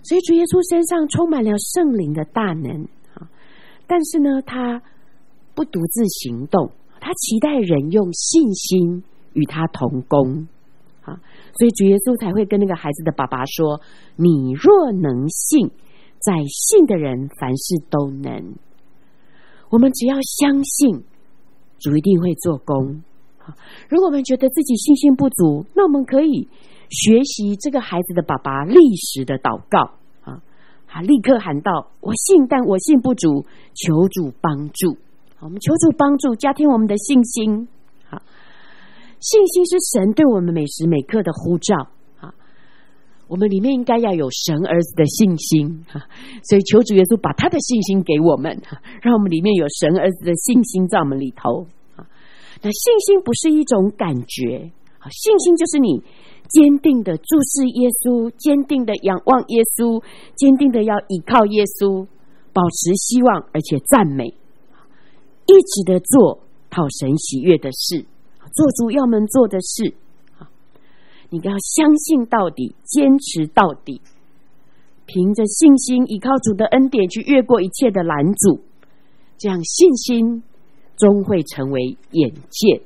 所以主耶稣身上充满了圣灵的大能，但是呢，他不独自行动，他期待人用信心与他同工。所以主耶稣才会跟那个孩子的爸爸说，你若能信，在信的人凡事都能。我们只要相信，主一定会做工。如果我们觉得自己信心不足，那我们可以学习这个孩子的爸爸立时的祷告，立刻喊道，我信，但我信不足，求主帮助。我们求主帮助，加添我们的信心。信心是神对我们每时每刻的呼召，我们里面应该要有神儿子的信心，所以求主耶稣把他的信心给我们，让我们里面有神儿子的信心在我们里头。那信心不是一种感觉，信心就是你坚定的注视耶稣，坚定的仰望耶稣，坚定的要依靠耶稣，保持希望而且赞美，一直的做讨神喜悦的事，做主要我们做的事。你要相信到底，坚持到底，凭着信心依靠主的恩典去越过一切的拦阻，这样信心终会成为眼见。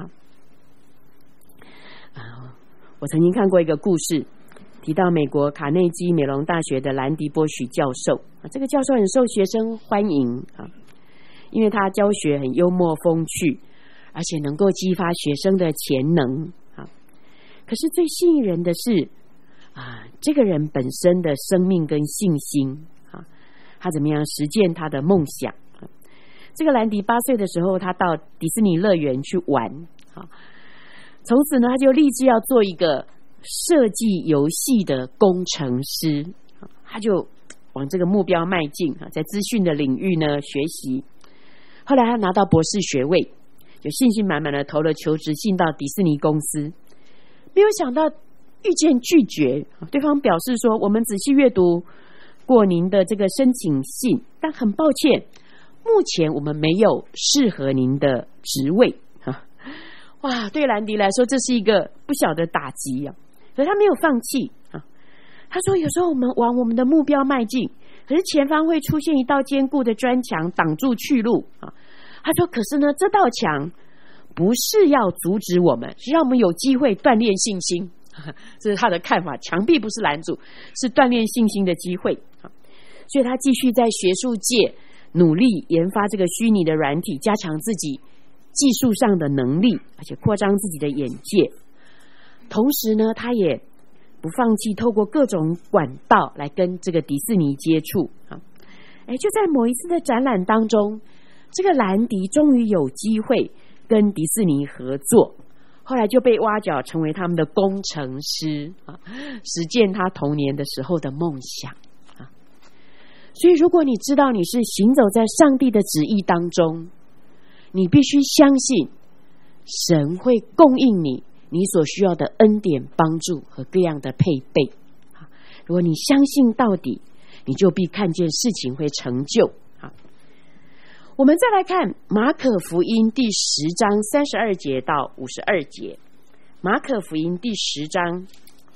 我曾经看过一个故事，提到美国卡内基梅隆大学的兰迪波许教授，这个教授很受学生欢迎，因为他教学很幽默风趣，而且能够激发学生的潜能。可是最吸引人的是这个人本身的生命跟信心，他怎么样实践他的梦想。这个兰迪8岁的时候，他到迪士尼乐园去玩，从此呢，他就立志要做一个设计游戏的工程师，他就往这个目标迈进，在资讯的领域呢学习。后来他拿到博士学位，就信心满满的投了求职信到迪士尼公司，没有想到遇见拒绝，对方表示说，我们仔细阅读过您的这个申请信，但很抱歉，目前我们没有适合您的职位。哇，对兰迪来说这是一个不小的打击，可是他没有放弃。他说有时候我们往我们的目标迈进，可是前方会出现一道坚固的砖墙挡住去路。他说可是呢，这道墙不是要阻止我们，是让我们有机会锻炼信心。这是他的看法，墙壁不是拦阻，是锻炼信心的机会。所以他继续在学术界努力研发这个虚拟的软体，加强自己技术上的能力，而且扩张自己的眼界。同时呢，他也不放弃透过各种管道来跟这个迪士尼接触。就在某一次的展览当中，这个兰迪终于有机会跟迪士尼合作，后来就被挖角成为他们的工程师，实践他童年的时候的梦想。所以如果你知道你是行走在上帝的旨意当中，你必须相信神会供应你所需要的恩典帮助和各样的配备。如果你相信到底，你就必看见事情会成就。我们再来看马可福音第10章32节到52节。马可福音第10章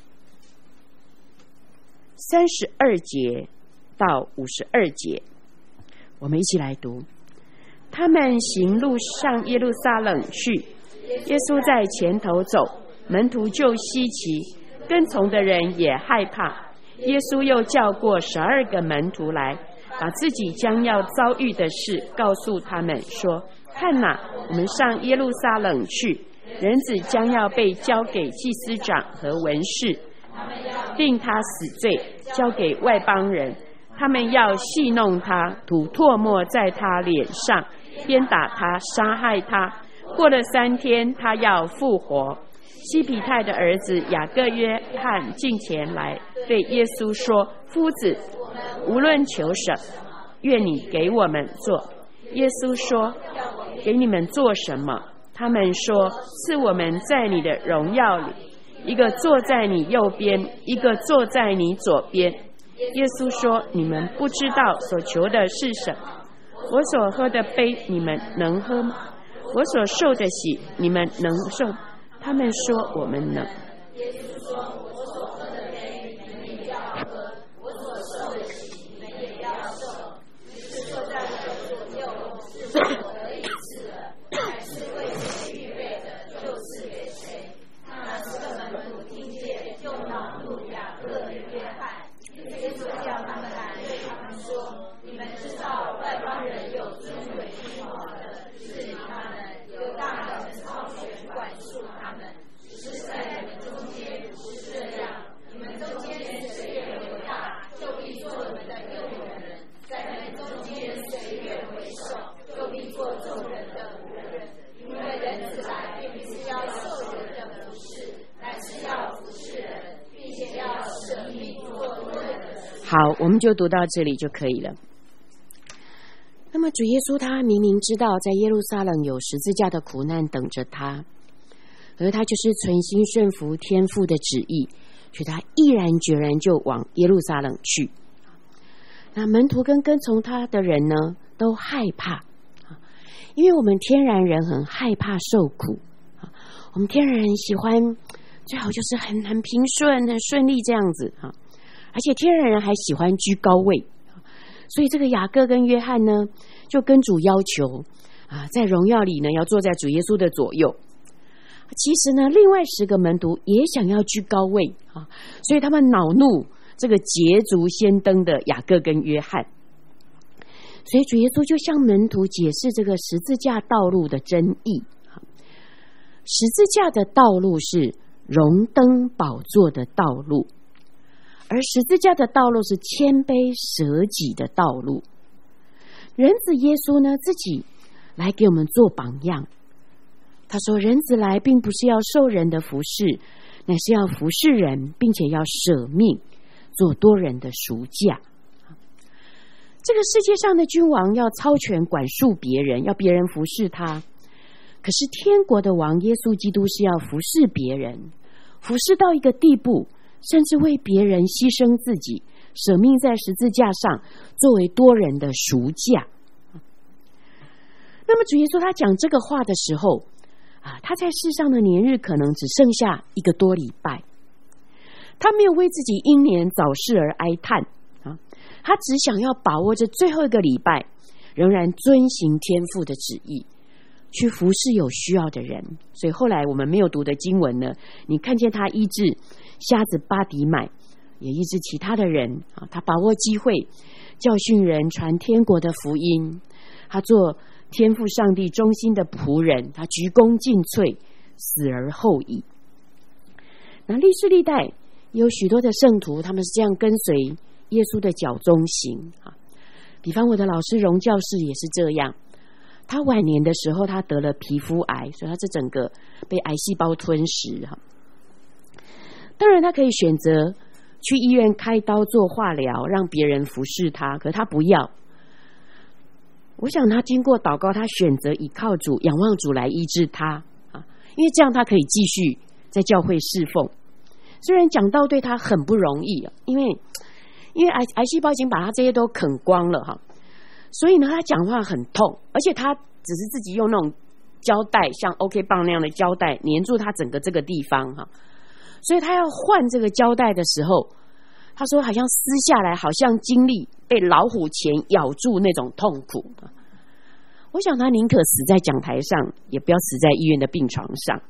32节到52节，我们一起来读。他们行路上耶路撒冷去，耶稣在前头走，门徒就稀奇，跟从的人也害怕。耶稣又叫过12个门徒来，把自己将要遭遇的事告诉他们，说：看哪，我们上耶路撒冷去，人子将要被交给祭司长和文士，定他死罪，交给外邦人。他们要戏弄他，吐唾沫在他脸上，鞭打他，杀害他。过了3天，他要复活。西庇太的儿子雅各、约翰近前来，对耶稣说：夫子，无论求什，愿你给我们做。耶稣说：给你们做什么？他们说：赐我们在你的荣耀里，一个坐在你右边，一个坐在你左边。耶稣说：你们不知道所求的是什么。我所喝的杯，你们能喝吗？我所受的洗，你们能受？他们说：我们能。耶稣说：我所喝的杯，你们也要喝；我所好，我们就读到这里就可以了。那么主耶稣他明明知道在耶路撒冷有十字架的苦难等着他，而他就是存心顺服天父的旨意，所以他毅然决然就往耶路撒冷去。那门徒跟跟从他的人呢，都害怕，因为我们天然人很害怕受苦，我们天然人喜欢最好就是很平顺很顺利这样子，而且天然人还喜欢居高位，所以这个雅各跟约翰呢，就跟主要求在荣耀里呢要坐在主耶稣的左右。其实呢，另外10个门徒也想要居高位，所以他们恼怒这个捷足先登的雅各跟约翰。所以主耶稣就向门徒解释这个十字架道路的真意。十字架的道路是荣登宝座的道路，而十字架的道路是谦卑舍己的道路。人子耶稣呢，自己来给我们做榜样。他说，人子来并不是要受人的服侍，乃是要服侍人，并且要舍命做多人的赎价。这个世界上的君王要操权管束别人，要别人服侍他，可是天国的王耶稣基督是要服侍别人，服侍到一个地步，甚至为别人牺牲自己，舍命在十字架上，作为多人的赎价。那么主耶稣他讲这个话的时候，他在世上的年日可能只剩下1个多礼拜，他没有为自己英年早逝而哀叹，他只想要把握着最后1个礼拜，仍然遵行天父的旨意，去服侍有需要的人。所以后来我们没有读的经文呢，你看见他医治瞎子巴底买，也医治其他的人，他把握机会教训人，传天国的福音，他做天父上帝忠心的仆人，他鞠躬尽瘁，死而后已。那历世历代有许多的圣徒，他们是这样跟随耶稣的脚踪行。比方我的老师荣教士也是这样，他晚年的时候他得了皮肤癌，所以他这整个被癌细胞吞噬。当然他可以选择去医院开刀做化疗，让别人服侍他，可他不要。我想他经过祷告，他选择依靠主，仰望主来医治他，因为这样他可以继续在教会侍奉。虽然讲道对他很不容易，因为癌细胞已经把他这些都啃光了，所以呢他讲话很痛，而且他只是自己用那种胶带，像 OK 棒那样的胶带粘住他整个这个地方，所以他要换这个胶带的时候，他说好像撕下来，好像经历被老虎钳咬住那种痛苦。我想他宁可死在讲台上，也不要死在医院的病床上。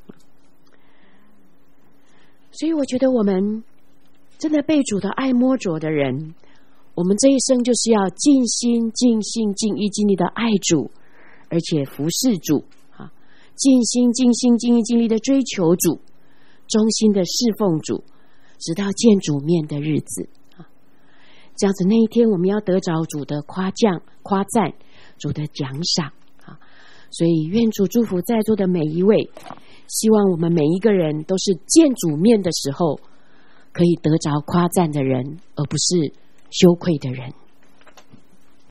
所以我觉得我们真的被主的爱摸着的人，我们这一生就是要尽心尽性尽意尽力的爱主，而且服侍主，尽心尽性尽意尽力的追求主，忠心的侍奉主，直到见主面的日子。这样子那一天我们要得着主的夸奖夸赞，主的奖赏。所以愿主祝福在座的每一位，希望我们每一个人都是见主面的时候可以得着夸赞的人，而不是羞愧的人。